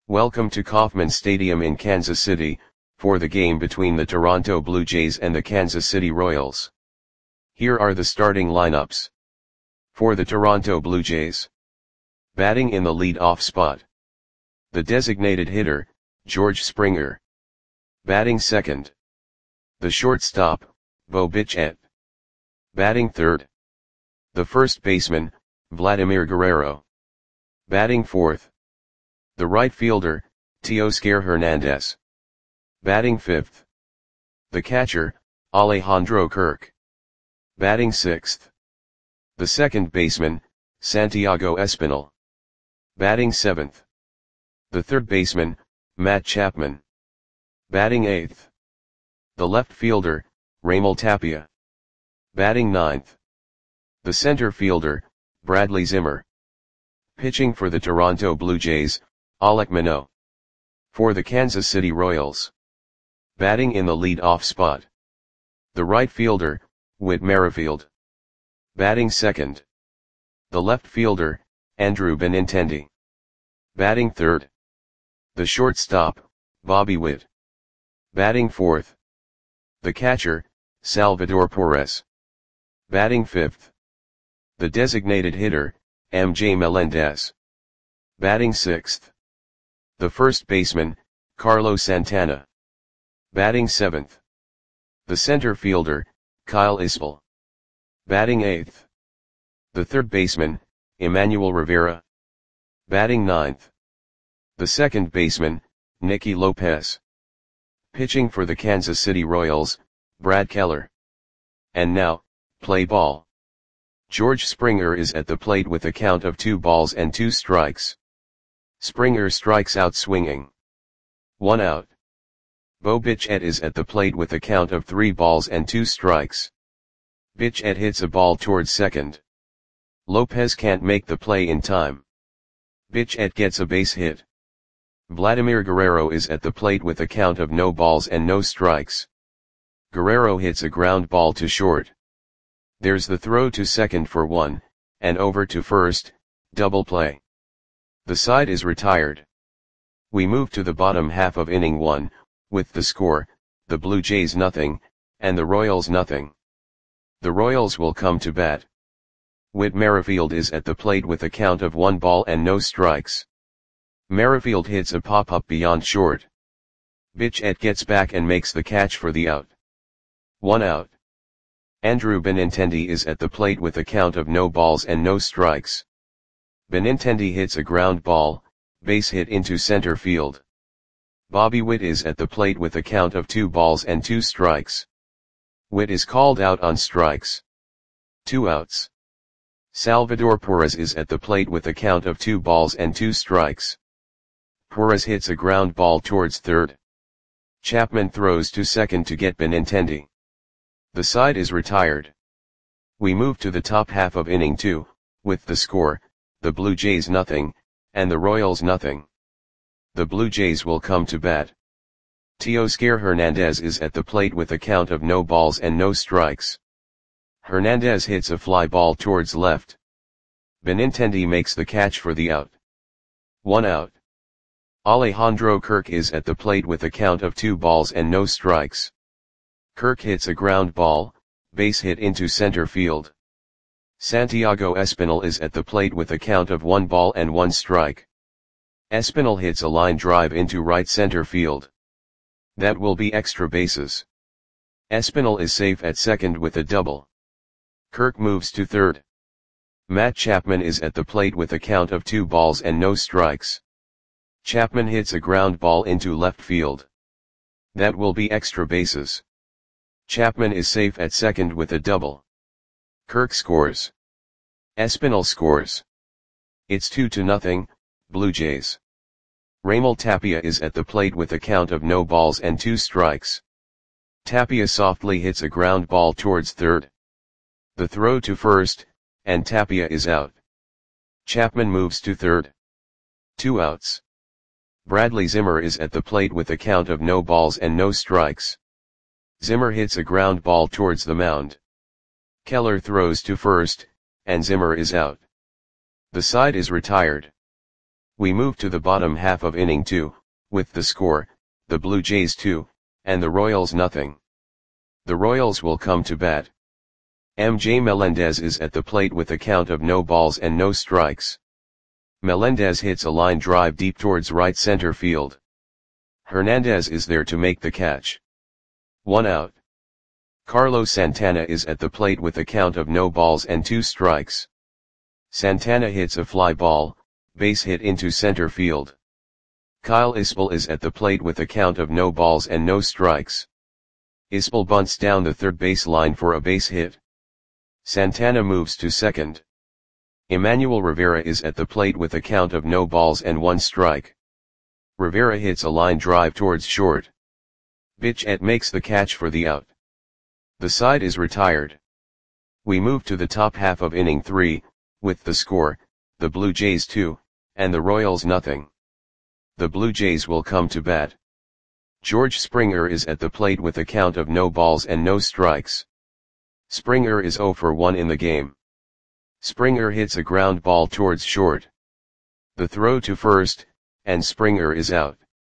Welcome to Kauffman Stadium in Kansas City, for the game between the Toronto Blue Jays and the Kansas City Royals. Here are the starting lineups. For the Toronto Blue Jays. Batting in the lead-off spot. The designated hitter, George Springer. Batting second. The shortstop, Bo Bichette. Batting third. The first baseman, Vladimir Guerrero. Batting fourth. The right fielder, Teoscar Hernandez. Batting fifth. The catcher, Alejandro Kirk. Batting sixth. The second baseman, Santiago Espinal. Batting seventh. The third baseman, Matt Chapman. Batting eighth. The left fielder, Raimel Tapia. Batting ninth. The center fielder, Bradley Zimmer. Pitching for the Toronto Blue Jays, Alek Manoah. For the Kansas City Royals. Batting in the lead-off spot. The right fielder, Whit Merrifield. Batting second. The left fielder, Andrew Benintendi. Batting third. The shortstop, Bobby Witt. Batting fourth. The catcher, Salvador Perez. Batting fifth. The designated hitter, MJ Melendez. Batting sixth. The first baseman, Carlos Santana. Batting seventh. The center fielder, Kyle Isbell. Batting eighth. The third baseman, Emmanuel Rivera. Batting ninth. The second baseman, Nicky Lopez. Pitching for the Kansas City Royals, Brad Keller. And now, play ball. George Springer is at the plate with a count of 2 strikes. Springer strikes out swinging. 1 out. Bo Bichette is at the plate with a count of 3 strikes. Bichette hits a ball towards second. Lopez can't make the play in time. Bichette gets a base hit. Vladimir Guerrero is at the plate with a count of no strikes. Guerrero hits a ground ball to short. There's the throw to second for 1, and over to first, double play. The side is retired. We move to the bottom half of inning 1, with the score, the Blue Jays nothing, and the Royals nothing. The Royals will come to bat. Whit Merrifield is at the plate with a count of 1 ball and no strikes. Merrifield hits a pop-up beyond short. Bichette gets back and makes the catch for the out. 1 out. Andrew Benintendi is at the plate with a count of no strikes. Benintendi hits a ground ball, base hit into center field. Bobby Witt is at the plate with a count of 2 strikes. Witt is called out on strikes. 2 outs. Salvador Perez is at the plate with a count of 2 strikes. Perez hits a ground ball towards third. Chapman throws to second to get Benintendi. The side is retired. We move to the top half of inning 2, with the score, the Blue Jays nothing, and the Royals nothing. The Blue Jays will come to bat. Teoscar Hernandez is at the plate with a count of no strikes. Hernandez hits a fly ball towards left. Benintendi makes the catch for the out. 1 out. Alejandro Kirk is at the plate with a count of 2 strikes. Kirk hits a ground ball, base hit into center field. Santiago Espinal is at the plate with a count of 1 ball and 1 strike. Espinal hits a line drive into right center field. That will be extra bases. Espinal is safe at second with a double. Kirk moves to third. Matt Chapman is at the plate with a count of 2 balls and no strikes. Chapman hits a ground ball into left field. That will be extra bases. Chapman is safe at second with a double. Kirk scores. Espinal scores. It's 2-0, Blue Jays. Raimel Tapia is at the plate with a count of no balls and 2 strikes. Tapia softly hits a ground ball towards third. The throw to first, and Tapia is out. Chapman moves to third. 2 outs. Bradley Zimmer is at the plate with a count of no balls and no strikes. Zimmer hits a ground ball towards the mound. Keller throws to first, and Zimmer is out. The side is retired. We move to the bottom half of inning 2, with the score, the Blue Jays 2, and the Royals nothing. The Royals will come to bat. MJ Melendez is at the plate with a count of no balls and no strikes. Melendez hits a line drive deep towards right center field. Hernandez is there to make the catch. 1 out. Carlos Santana is at the plate with a count of no balls and 2 strikes. Santana hits a fly ball, base hit into center field. Kyle Isbell is at the plate with a count of no balls and no strikes. Isbell bunts down the third base line for a base hit. Santana moves to second. Emmanuel Rivera is at the plate with a count of no balls and 1 strike. Rivera hits a line drive towards short. Bichette makes the catch for the out. The side is retired. We move to the top half of inning 3, with the score, the Blue Jays 2, and the Royals nothing. The Blue Jays will come to bat. George Springer is at the plate with a count of no balls and no strikes. Springer is 0 for 1 in the game. Springer hits a ground ball towards short. The throw to first, and Springer is out.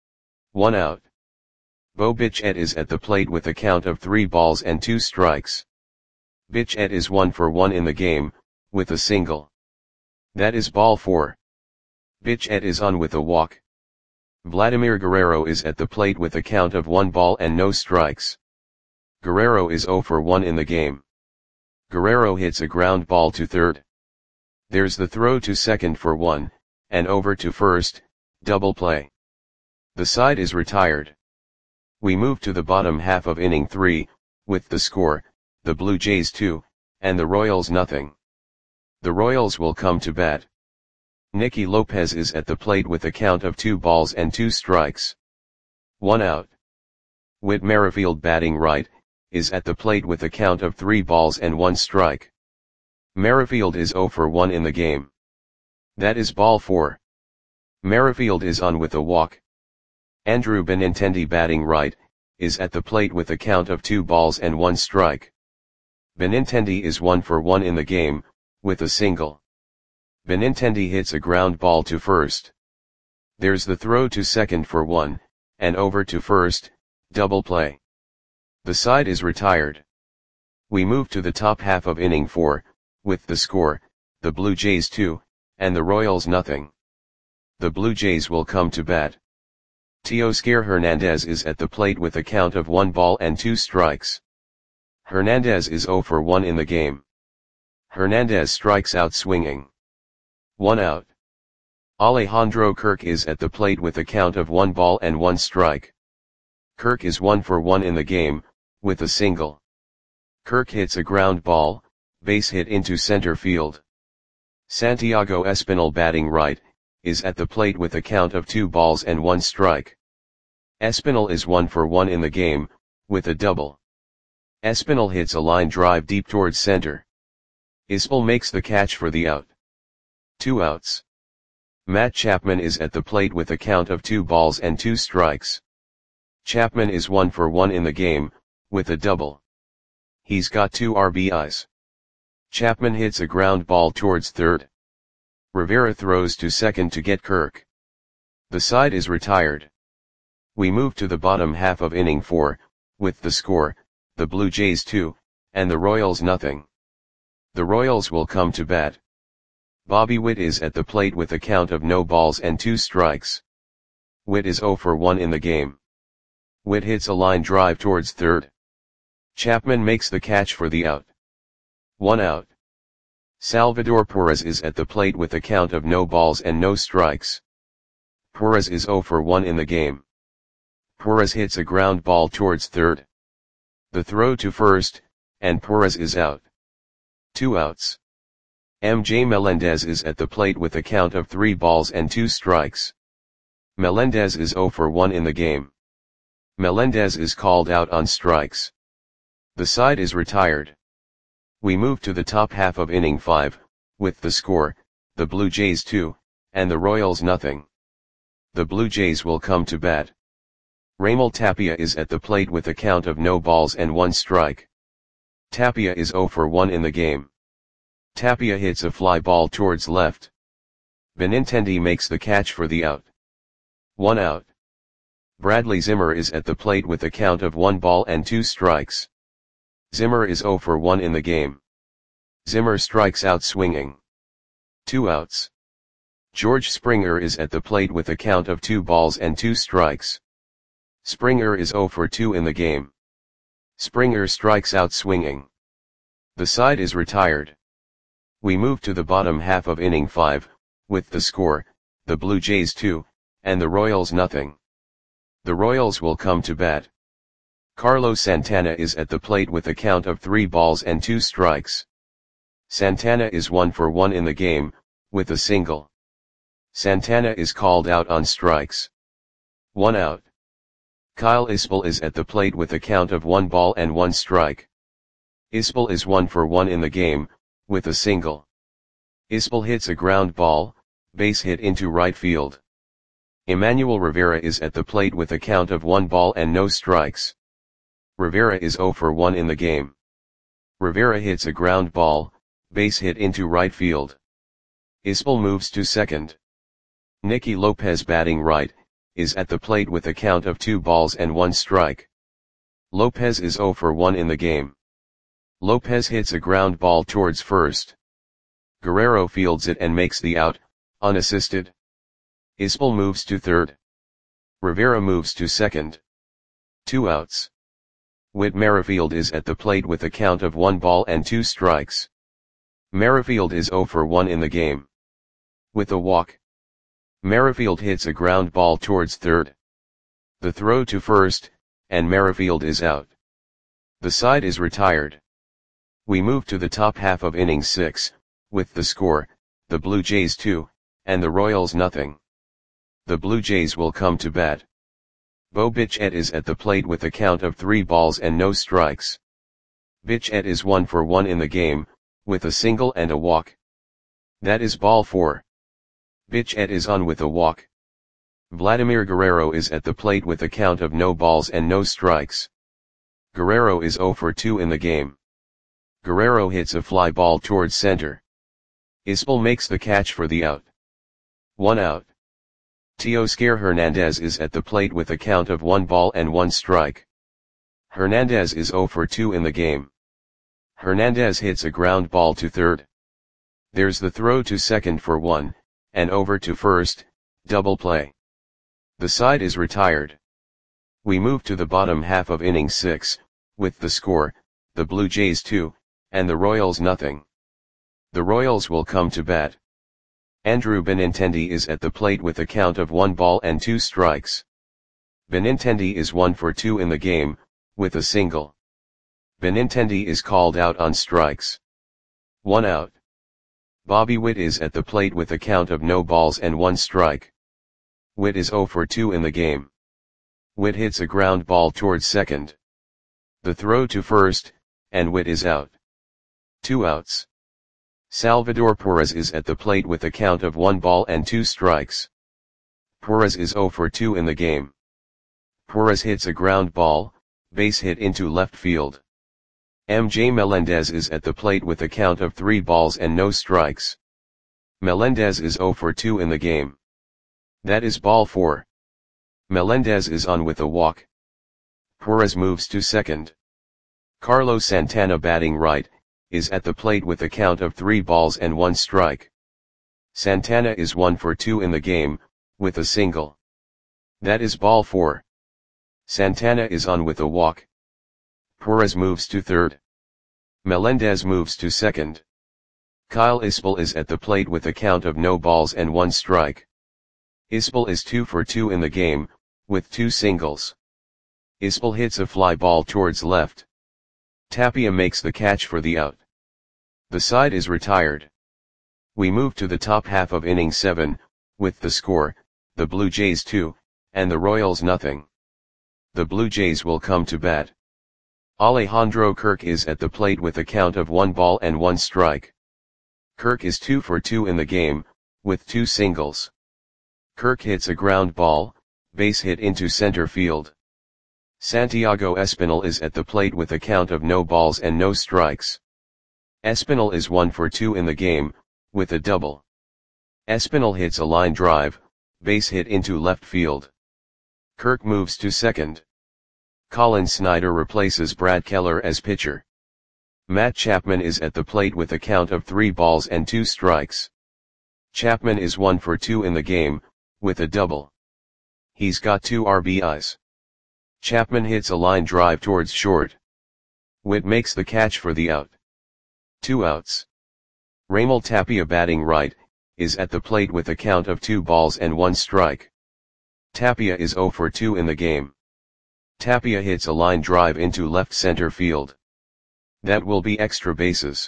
1 out. Bo Bichette is at the plate with a count of 3 balls and 2 strikes. Bichette is 1 for 1 in the game, with a single. That is ball 4. Bichette is on with a walk. Vladimir Guerrero is at the plate with a count of 1 ball and no strikes. Guerrero is 0 for 1 in the game. Guerrero hits a ground ball to third. There's the throw to second for 1, and over to first, double play. The side is retired. We move to the bottom half of inning 3, with the score, the Blue Jays 2, and the Royals nothing. The Royals will come to bat. Nicky Lopez is at the plate with a count of 2 balls and 2 strikes. 1 out. Whit Merrifield batting right, is at the plate with a count of 3 balls and 1 strike. Merrifield is 0 for 1 in the game. That is ball 4. Merrifield is on with a walk. Andrew Benintendi batting right, is at the plate with a count of 2 balls and 1 strike. Benintendi is 1 for 1 in the game, with a single. Benintendi hits a ground ball to first. There's the throw to second for 1, and over to first, double play. The side is retired. We move to the top half of inning 4, with the score, the Blue Jays 2, and the Royals nothing. The Blue Jays will come to bat. Teoscar Hernandez is at the plate with a count of 1 ball and 2 strikes. Hernandez is 0 for 1 in the game. Hernandez strikes out swinging. 1 out. Alejandro Kirk is at the plate with a count of 1 ball and 1 strike. Kirk is 1 for 1 in the game, with a single. Kirk hits a ground ball, base hit into center field. Santiago Espinal batting right, is at the plate with a count of 2 balls and 1 strike. Espinal is 1 for 1 in the game, with a double. Espinal hits a line drive deep towards center. Isbell makes the catch for the out. 2 outs. Matt Chapman is at the plate with a count of 2 balls and 2 strikes. Chapman is 1 for 1 in the game, with a double. He's got 2 RBIs. Chapman hits a ground ball towards third. Rivera throws to second to get Kirk. The side is retired. We move to the bottom half of inning 4, with the score, the Blue Jays 2, and the Royals nothing. The Royals will come to bat. Bobby Witt is at the plate with a count of no balls and 2 strikes. Witt is 0 for 1 in the game. Witt hits a line drive towards third. Chapman makes the catch for the out. 1 out. Salvador Perez is at the plate with a count of no balls and no strikes. Perez is 0 for 1 in the game. Perez hits a ground ball towards third. The throw to first, and Perez is out. 2 outs. MJ Melendez is at the plate with a count of 3 balls and 2 strikes. Melendez is 0 for 1 in the game. Melendez is called out on strikes. The side is retired. We move to the top half of inning 5, with the score, the Blue Jays 2, and the Royals nothing. The Blue Jays will come to bat. Raimel Tapia is at the plate with a count of no balls and 1 strike. Tapia is 0 for 1 in the game. Tapia hits a fly ball towards left. Benintendi makes the catch for the out. 1 out. Bradley Zimmer is at the plate with a count of 1 ball and 2 strikes. Zimmer is 0 for 1 in the game. Zimmer strikes out swinging. 2 outs. George Springer is at the plate with a count of 2 balls and 2 strikes. Springer is 0 for 2 in the game. Springer strikes out swinging. The side is retired. We move to the bottom half of inning 5, with the score, the Blue Jays 2, and the Royals nothing. The Royals will come to bat. Carlos Santana is at the plate with a count of 3 balls and 2 strikes. Santana is 1 for 1 in the game, with a single. Santana is called out on strikes. 1 out. Kyle Isbell is at the plate with a count of 1 ball and 1 strike. Isbell is 1 for 1 in the game, with a single. Isbell hits a ground ball, base hit into right field. Emmanuel Rivera is at the plate with a count of 1 ball and no strikes. Rivera is 0 for 1 in the game. Rivera hits a ground ball, base hit into right field. Isbell moves to second. Nicky Lopez, batting right, is at the plate with a count of 2 balls and 1 strike. Lopez is 0 for 1 in the game. Lopez hits a ground ball towards first. Guerrero fields it and makes the out, unassisted. Isbell moves to third. Rivera moves to second. 2 outs. Whit Merrifield is at the plate with a count of 1 ball and 2 strikes. Merrifield is 0 for 1 in the game. With a walk. Merrifield hits a ground ball towards third. The throw to first, and Merrifield is out. The side is retired. We move to the top half of inning 6, with the score, the Blue Jays 2, and the Royals nothing. The Blue Jays will come to bat. Bo Bichette is at the plate with a count of 3 balls and no strikes. Bichette is 1 for 1 in the game, with a single and a walk. That is ball 4. Bichette is on with a walk. Vladimir Guerrero is at the plate with a count of no balls and no strikes. Guerrero is 0 for 2 in the game. Guerrero hits a fly ball towards center. Isbell makes the catch for the out. 1 out. Teoscar Hernandez is at the plate with a count of 1 ball and 1 strike. Hernandez is 0 for 2 in the game. Hernandez hits a ground ball to third. There's the throw to second for 1, and over to first, double play. The side is retired. We move to the bottom half of inning 6, with the score, the Blue Jays 2, and the Royals nothing. The Royals will come to bat. Andrew Benintendi is at the plate with a count of 1 ball and 2 strikes. Benintendi is 1 for 2 in the game, with a single. Benintendi is called out on strikes. 1 out. Bobby Witt is at the plate with a count of no balls and 1 strike. Witt is 0 for 2 in the game. Witt hits a ground ball towards second. The throw to first, and Witt is out. 2 outs. Salvador Perez is at the plate with a count of 1 ball and 2 strikes. Perez is 0 for 2 in the game. Perez hits a ground ball, base hit into left field. MJ Melendez is at the plate with a count of 3 balls and no strikes. Melendez is 0 for 2 in the game. That is ball 4. Melendez is on with a walk. Perez moves to second. Carlos Santana, batting right, is at the plate with a count of 3 balls and 1 strike. Santana is 1 for 2 in the game, with a single. That is ball 4. Santana is on with a walk. Perez moves to third. Melendez moves to second. Kyle Isbell is at the plate with a count of no balls and 1 strike. Isbell is 2 for 2 in the game, with 2 singles. Isbell hits a fly ball towards left. Tapia makes the catch for the out. The side is retired. We move to the top half of inning 7, with the score, the Blue Jays 2, and the Royals nothing. The Blue Jays will come to bat. Alejandro Kirk is at the plate with a count of 1 ball and 1 strike. Kirk is 2 for 2 in the game, with 2 singles. Kirk hits a ground ball, base hit into center field. Santiago Espinal is at the plate with a count of no balls and no strikes. Espinal is 1 for 2 in the game, with a double. Espinal hits a line drive, base hit into left field. Kirk moves to second. Colin Snyder replaces Brad Keller as pitcher. Matt Chapman is at the plate with a count of 3 balls and 2 strikes. Chapman is 1 for 2 in the game, with a double. He's got 2 RBIs. Chapman hits a line drive towards short. Witt makes the catch for the out. 2 outs. Raimel Tapia, batting right, is at the plate with a count of 2 balls and 1 strike. Tapia is 0 for 2 in the game. Tapia hits a line drive into left center field. That will be extra bases.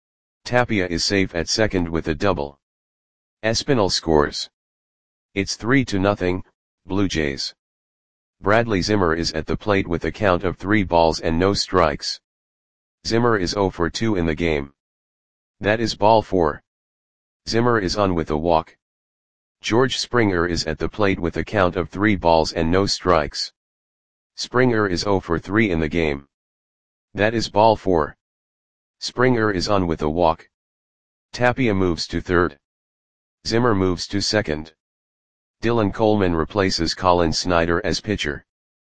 Tapia is safe at second with a double. Espinal scores. It's 3-0, Blue Jays. Bradley Zimmer is at the plate with a count of 3 balls and no strikes. Zimmer is 0 for 2 in the game. That is ball 4. Zimmer is on with a walk. George Springer is at the plate with a count of 3 balls and no strikes. Springer is 0 for 3 in the game. That is ball 4. Springer is on with a walk. Tapia moves to third. Zimmer moves to second. Dylan Coleman replaces Colin Snyder as pitcher.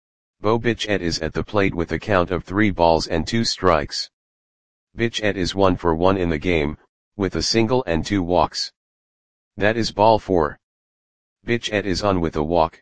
Bo Bichette is at the plate with a count of 3 balls and 2 strikes. Bichette is 1 for 1 in the game, with a single and 2 walks. That is ball 4. Bichette is on with a walk.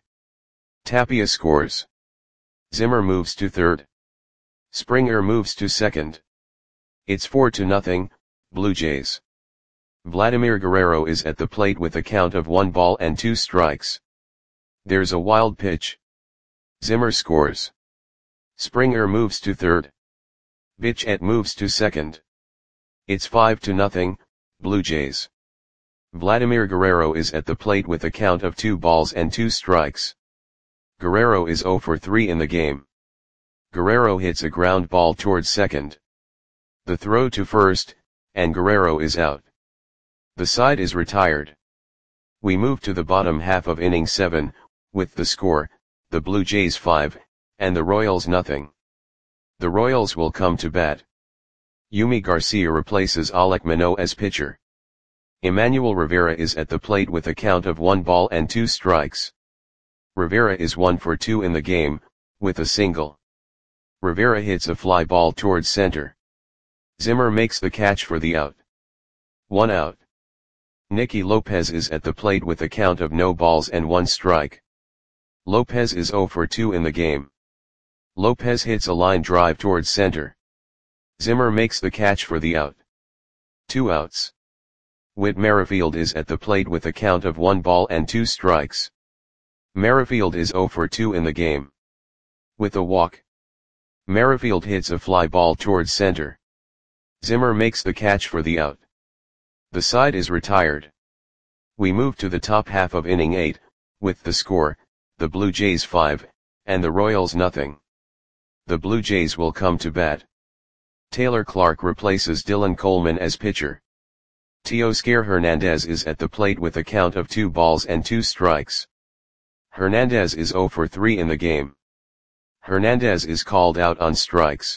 Tapia scores. Zimmer moves to third. Springer moves to second. It's 4-0, Blue Jays. Vladimir Guerrero is at the plate with a count of 1 ball and 2 strikes. There's a wild pitch. Zimmer scores. Springer moves to third. Bichette moves to second. It's 5-0, Blue Jays. Vladimir Guerrero is at the plate with a count of 2 balls and 2 strikes. Guerrero is 0 for 3 in the game. Guerrero hits a ground ball towards second. The throw to first, and Guerrero is out. The side is retired. We move to the bottom half of inning 7, with the score, the Blue Jays 5, and the Royals nothing. The Royals will come to bat. Yumi Garcia replaces Alek Manoah as pitcher. Emmanuel Rivera is at the plate with a count of 1 ball and 2 strikes. Rivera is 1 for 2 in the game, with a single. Rivera hits a fly ball towards center. Zimmer makes the catch for the out. 1 out. Nicky Lopez is at the plate with a count of no balls and 1 strike. Lopez is 0 for 2 in the game. Lopez hits a line drive towards center. Zimmer makes the catch for the out. 2 outs. Whit Merrifield is at the plate with a count of 1 ball and 2 strikes. Merrifield is 0 for 2 in the game. With a walk. Merrifield hits a fly ball towards center. Zimmer makes the catch for the out. The side is retired. We move to the top half of inning 8, with the score, the Blue Jays 5, and the Royals nothing. The Blue Jays will come to bat. Taylor Clark replaces Dylan Coleman as pitcher. Teoscar Hernandez is at the plate with a count of 2 balls and 2 strikes. Hernandez is 0 for 3 in the game. Hernandez is called out on strikes.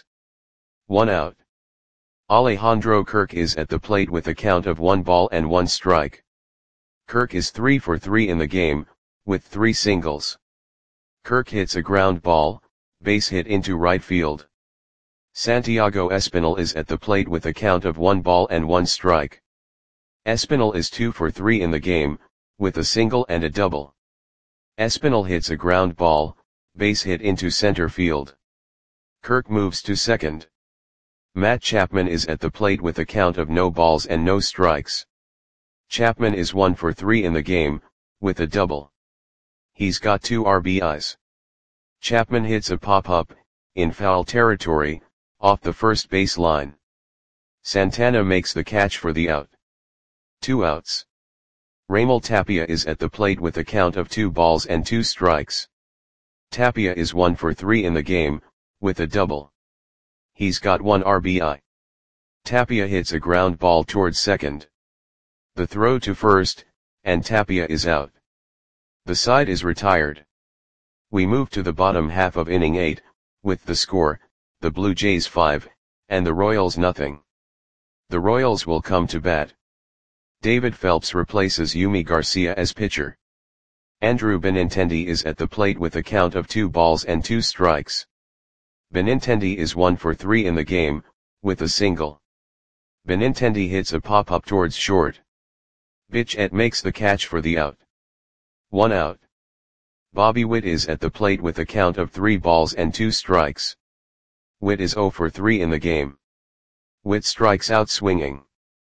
1 out. Alejandro Kirk is at the plate with a count of 1 ball and 1 strike. Kirk is 3 for 3 in the game, with 3 singles. Kirk hits a ground ball, base hit into right field. Santiago Espinal is at the plate with a count of 1 ball and 1 strike. Espinal is 2 for 3 in the game, with a single and a double. Espinal hits a ground ball, base hit into center field. Kirk moves to second. Matt Chapman is at the plate with a count of no balls and no strikes. Chapman is 1 for 3 in the game, with a double. He's got 2 RBIs. Chapman hits a pop-up, in foul territory, off the first base line. Santana makes the catch for the out. 2 outs. Raimel Tapia is at the plate with a count of 2 balls and 2 strikes. Tapia is 1 for 3 in the game, with a double. He's got 1 RBI. Tapia hits a ground ball towards second. The throw to first, and Tapia is out. The side is retired. We move to the bottom half of inning 8, with the score, the Blue Jays 5, and the Royals nothing. The Royals will come to bat. David Phelps replaces Yumi Garcia as pitcher. Andrew Benintendi is at the plate with a count of 2 balls and 2 strikes. Benintendi is 1 for 3 in the game, with a single. Benintendi hits a pop-up towards short. Bichette makes the catch for the out. 1 out. Bobby Witt is at the plate with a count of 3 balls and 2 strikes. Witt is 0 for 3 in the game. Witt strikes out swinging.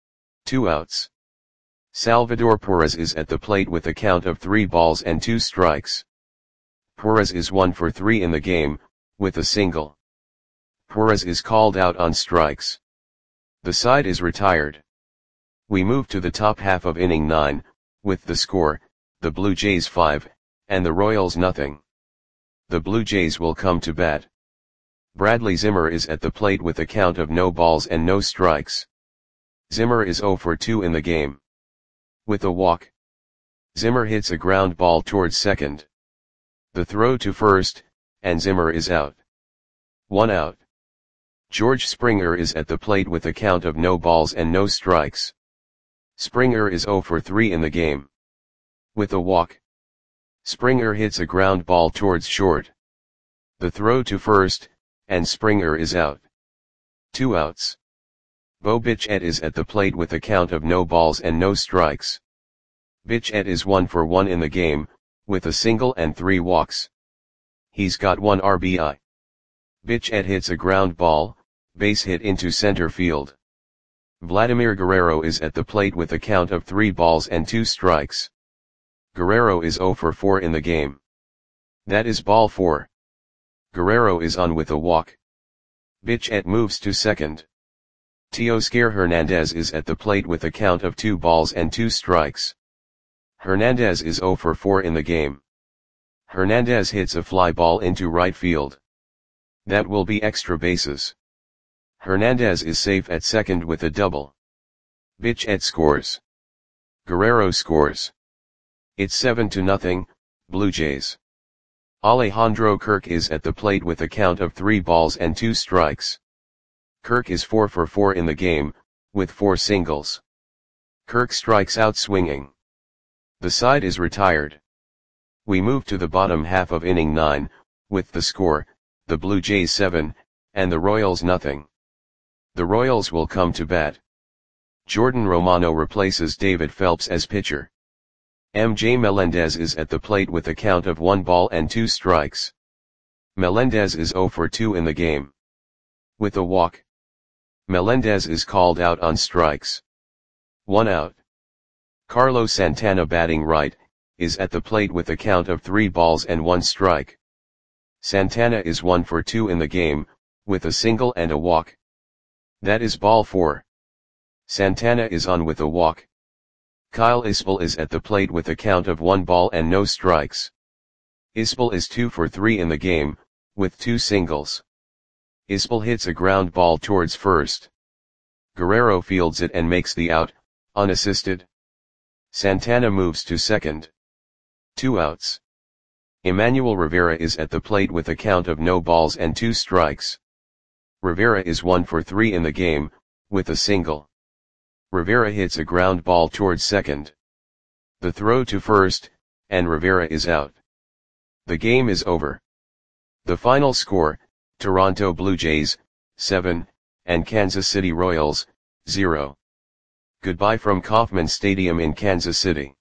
2 outs. Salvador Perez is at the plate with a count of 3 balls and 2 strikes. Perez is 1 for 3 in the game, with a single. Perez is called out on strikes. The side is retired. We move to the top half of inning 9, with the score, the Blue Jays 5, and the Royals nothing. The Blue Jays will come to bat. Bradley Zimmer is at the plate with a count of no balls and no strikes. Zimmer is 0 for 2 in the game. With a walk. Zimmer hits a ground ball towards second. The throw to first, and Zimmer is out. 1 out. George Springer is at the plate with a count of no balls and no strikes. Springer is 0 for 3 in the game. With a walk. Springer hits a ground ball towards short. The throw to first, and Springer is out. 2 outs. Bo Bichette is at the plate with a count of no balls and no strikes. Bichette is 1 for 1 in the game, with a single and 3 walks. He's got 1 RBI. Bichette hits a ground ball, base hit into center field. Vladimir Guerrero is at the plate with a count of 3 balls and 2 strikes. Guerrero is 0 for 4 in the game. That is ball 4. Guerrero is on with a walk. Bichette moves to second. Teoscar Hernandez is at the plate with a count of 2 balls and 2 strikes. Hernandez is 0 for 4 in the game. Hernandez hits a fly ball into right field. That will be extra bases. Hernandez is safe at second with a double. Bichette scores. Guerrero scores. It's 7-0, Blue Jays. Alejandro Kirk is at the plate with a count of 3 balls and 2 strikes. Kirk is 4 for 4 in the game, with 4 singles. Kirk strikes out swinging. The side is retired. We move to the bottom half of inning 9, with the score, the Blue Jays 7, and the Royals nothing. The Royals will come to bat. Jordan Romano replaces David Phelps as pitcher. MJ Melendez is at the plate with a count of 1 ball and 2 strikes. Melendez is 0 for 2 in the game. With a walk. Melendez is called out on strikes. 1 out. Carlos Santana batting right, is at the plate with a count of 3 balls and 1 strike. Santana is 1 for 2 in the game, with a single and a walk. That is ball 4. Santana is on with a walk. Kyle Isbell is at the plate with a count of 1 ball and no strikes. Isbell is 2 for 3 in the game, with 2 singles. Isbell hits a ground ball towards first. Guerrero fields it and makes the out, unassisted. Santana moves to second. 2 outs. Emmanuel Rivera is at the plate with a count of no balls and 2 strikes. Rivera is 1 for 3 in the game, with a single. Rivera hits a ground ball towards second. The throw to first, and Rivera is out. The game is over. The final score, Toronto Blue Jays, 7, and Kansas City Royals, 0. Goodbye from Kauffman Stadium in Kansas City.